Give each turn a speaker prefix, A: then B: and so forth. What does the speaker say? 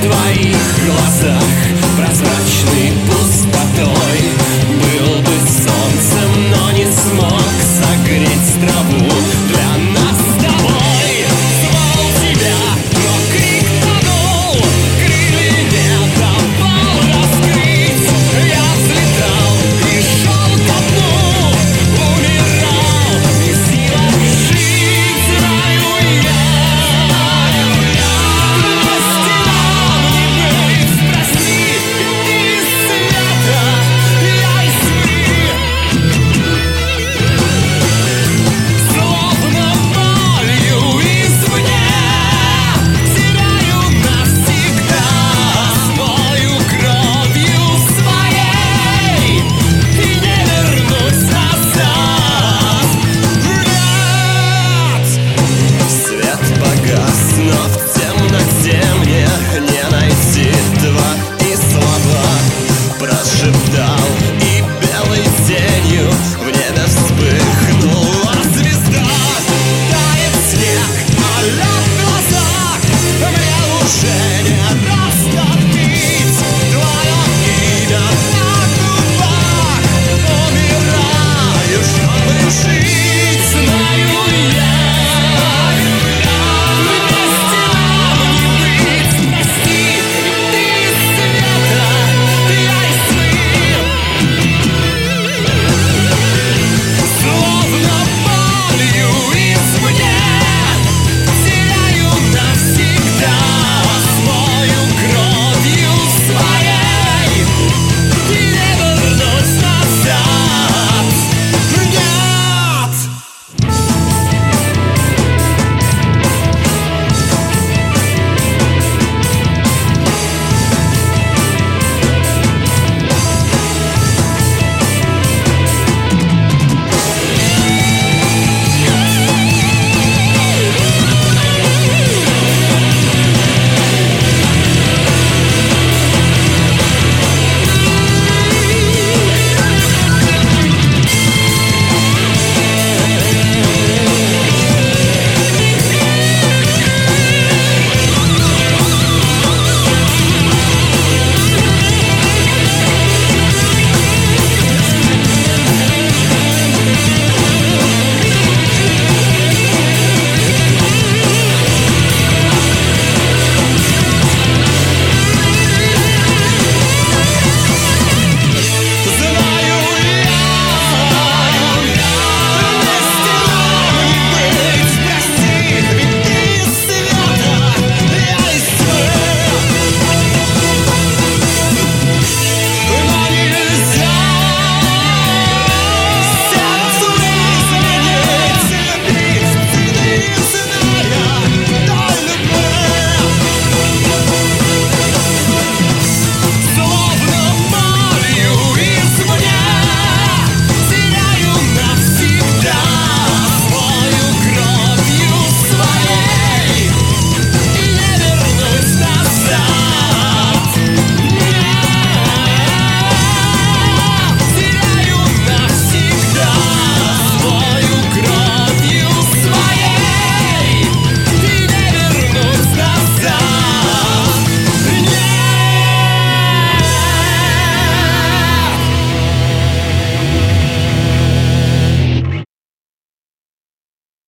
A: твоих глазах, прозрачной пустотой. Был бы солнцем, но не смог согреть траву для нас с тобой. Звал тебя, но крик тонул, крылья не давал раскрыть. Я взлетал и шел ко дну, умирал и в силах жить. Знаю я, трудности нам не быть. Прости, не из света, я из тьмы. Словно болью извне теряю навсегда, смою кровью своей и не вернусь назад. Нет! Свет погас, но в